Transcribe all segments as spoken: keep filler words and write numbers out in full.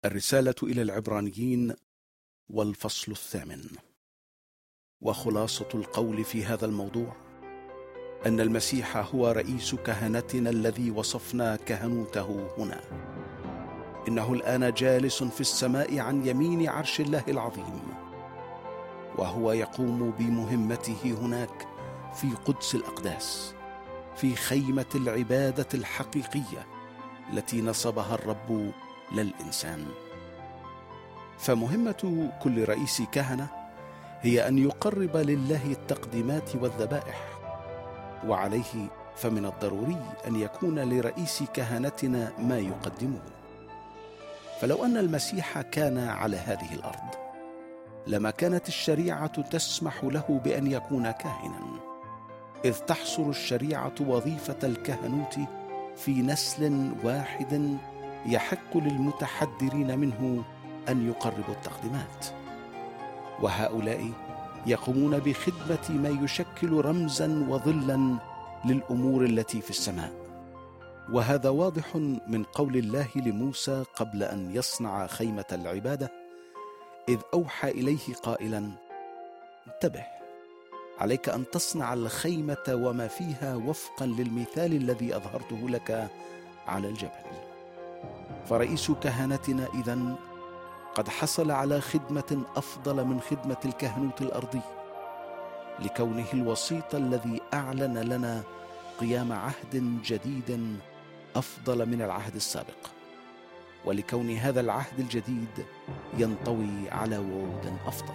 الرسالة إلى العبرانيين والفصل الثامن. وخلاصة القول في هذا الموضوع أن المسيح هو رئيس كهنتنا الذي وصفنا كهنوته هنا. إنه الآن جالس في السماء عن يمين عرش الله العظيم، وهو يقوم بمهمته هناك في قدس الأقداس، في خيمة العبادة الحقيقية التي نصبها الرب للإنسان. فمهمة كل رئيس كهنة هي أن يقرب لله التقديمات والذبائح، وعليه فمن الضروري أن يكون لرئيس كهنتنا ما يقدمه. فلو أن المسيح كان على هذه الأرض لما كانت الشريعة تسمح له بأن يكون كاهنا، إذ تحصر الشريعة وظيفة الكهنوت في نسل واحد يحق للمتحدرين منه أن يقربوا التقديمات، وهؤلاء يقومون بخدمة ما يشكل رمزا وظلا للأمور التي في السماء. وهذا واضح من قول الله لموسى قبل أن يصنع خيمة العبادة، إذ أوحى إليه قائلا: انتبه، عليك أن تصنع الخيمة وما فيها وفقا للمثال الذي أظهرته لك على الجبل. فرئيس كهنتنا إذن قد حصل على خدمة أفضل من خدمة الكهنوت الأرضي، لكونه الوسيط الذي أعلن لنا قيام عهد جديد أفضل من العهد السابق، ولكون هذا العهد الجديد ينطوي على وعود أفضل.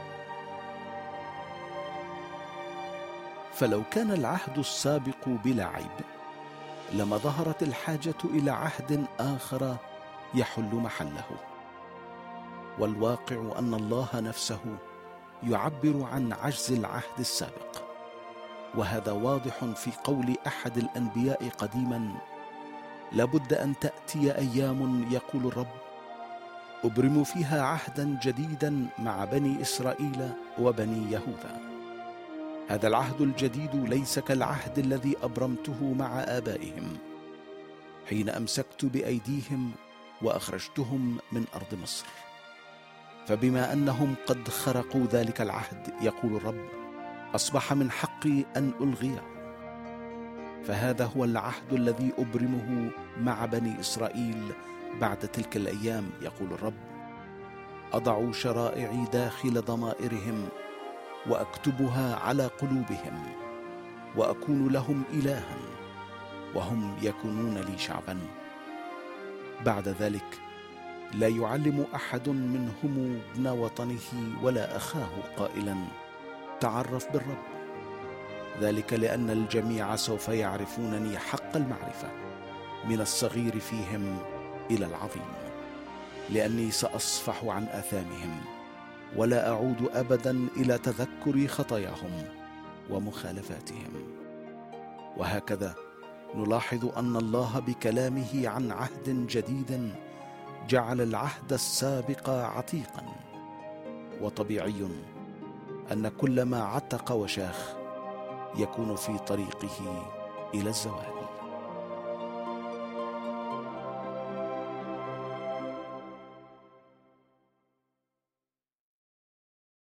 فلو كان العهد السابق بلا عيب لما ظهرت الحاجة إلى عهد آخر يحل محله. والواقع أن الله نفسه يعبر عن عجز العهد السابق، وهذا واضح في قول أحد الأنبياء قديما: لابد أن تأتي أيام يقول الرب أبرم فيها عهدا جديدا مع بني إسرائيل وبني يهوذا. هذا العهد الجديد ليس كالعهد الذي أبرمته مع آبائهم حين أمسكت بأيديهم وأخرجتهم من أرض مصر، فبما أنهم قد خرقوا ذلك العهد يقول الرب أصبح من حقي أن ألغيه. فهذا هو العهد الذي أبرمه مع بني إسرائيل بعد تلك الأيام يقول الرب: أضع شرائعي داخل ضمائرهم وأكتبها على قلوبهم، وأكون لهم إلها وهم يكونون لي شعبا. بعد ذلك لا يعلم أحد منهم ابن وطنه ولا أخاه قائلا: تعرف بالرب، ذلك لأن الجميع سوف يعرفونني حق المعرفة من الصغير فيهم إلى العظيم، لأني سأصفح عن آثامهم ولا أعود أبدا إلى تذكر خطاياهم ومخالفاتهم. وهكذا نلاحظ أن الله بكلامه عن عهد جديد جعل العهد السابق عتيقا، وطبيعي أن كل ما عتق وشاخ يكون في طريقه إلى الزوال.